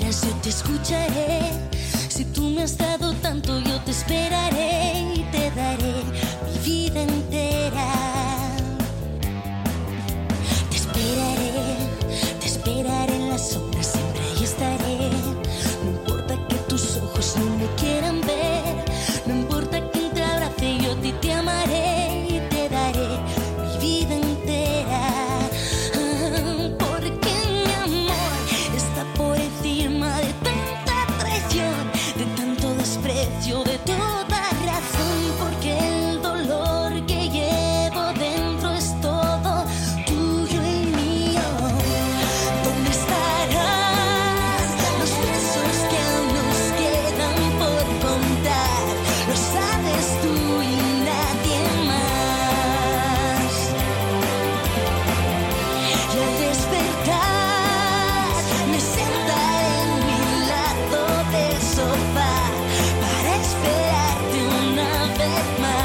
quieras yo te escucharé. Si tú me has dado tanto yo te esperaré y te daré mi vida entera. Te esperaré en las sombras, siempre ahí estaré. No importa que tus ojos no me quieran ver, no importa quién te abrace, yo a ti te amaré y te daré mi vida entera. Porque mi amor está por encima de tanta traición, de tanto desprecio, de toda razón. Porque el dolor que llevo dentro es todo tuyo y mío. ¿Dónde estarán los besos que aún nos quedan por contar? Lo sabes tú y nadie más. Y al despertar me sentaré en mi lado del sofá para esperarte una vez más.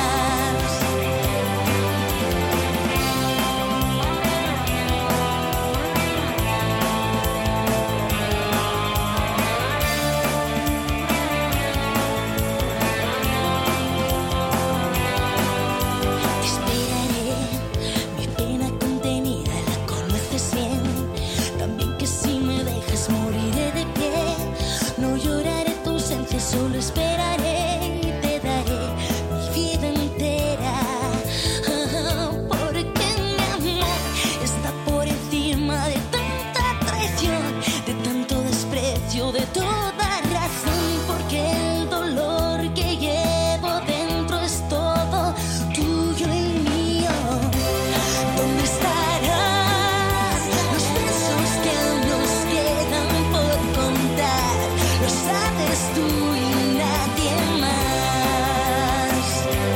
Te esperaré, mi pena contenida la conoces bien. También que si me dejas moriré de pie. No lloraré tu ausencia, solo esperaré y te daré mi vida entera. Porque mi amor está por encima de tanta traición, de tanto desprecio, de toda razón. Porque el dolor que llevo dentro es todo tuyo y mío. ¿Dónde estarán los besos que aún nos quedan por contar? Lo sabes tú y nadie más.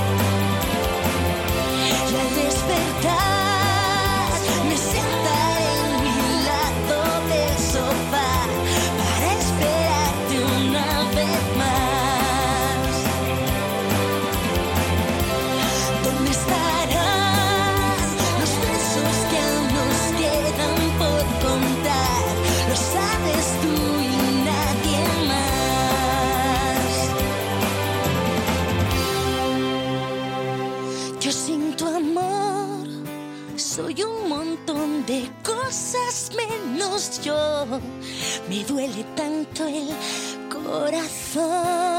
Y al despertar me sentaré en mi lado del sofá para esperarte una vez más. ¿Dónde estarán los besos que aún nos quedan por contar? Lo sabes tú y nadie más. Yo sin tu amor soy un montón de cosas menos yo. Me duele tanto el corazón.